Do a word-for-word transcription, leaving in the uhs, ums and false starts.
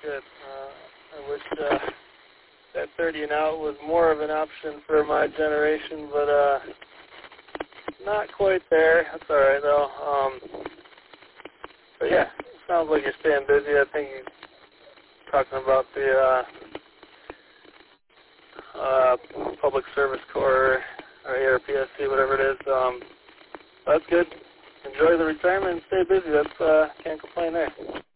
good. Uh, I wish uh, that thirty and out was more of an option for my generation, but uh, not quite there. That's all right though. Um, but yeah, sounds like you're staying busy. I think you're talking about the uh, uh, Public Service Corps or A R P S C, whatever it is. Um, that's good. Enjoy the retirement and stay busy. That's uh, can't complain there.